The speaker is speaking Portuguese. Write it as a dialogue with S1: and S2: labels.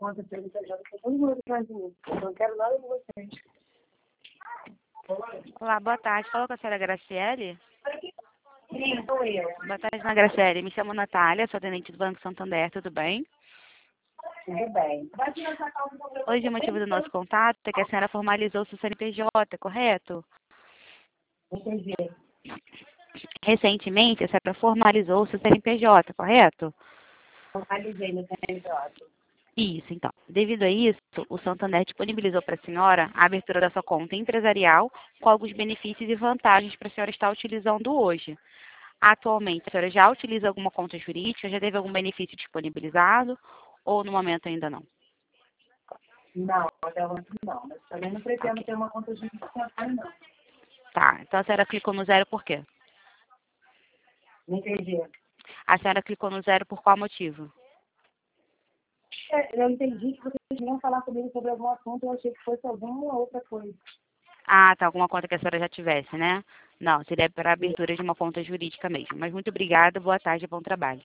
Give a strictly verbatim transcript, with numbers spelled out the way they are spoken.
S1: conta C N P J, que todo mundo atrás de mim. Eu não quero nada com vocês.
S2: Olá, boa tarde. Fala com a senhora Graciele?
S1: Sim, sou eu.
S2: Boa tarde, Ana Graciele. Me chamo Natália, sou atendente do Banco Santander, tudo bem?
S1: Tudo bem.
S2: Hoje o motivo do nosso contato é que a senhora formalizou o seu C N P J, correto?
S1: Entendi.
S2: Recentemente, a senhora formalizou o seu C N P J, correto?
S1: Formalizei no C N P J.
S2: Isso, então. Devido a isso, o Santander disponibilizou para a senhora a abertura da sua conta empresarial com alguns benefícios e vantagens para a senhora estar utilizando hoje. Atualmente, a senhora já utiliza alguma conta jurídica? Já teve algum benefício disponibilizado? Ou no momento ainda não?
S1: Não, até hoje não. Mas também não pretendo
S2: Ok.
S1: ter uma conta judicial, não.
S2: Tá, então a senhora clicou no zero por quê?
S1: Não entendi.
S2: A senhora clicou no zero por qual motivo?
S1: É, eu entendi que vocês iam falar comigo sobre algum assunto, eu achei que fosse alguma outra coisa.
S2: Ah, tá, alguma conta que a senhora já tivesse, né? Não, seria para a abertura de uma conta jurídica mesmo. Mas muito obrigada, boa tarde e bom trabalho.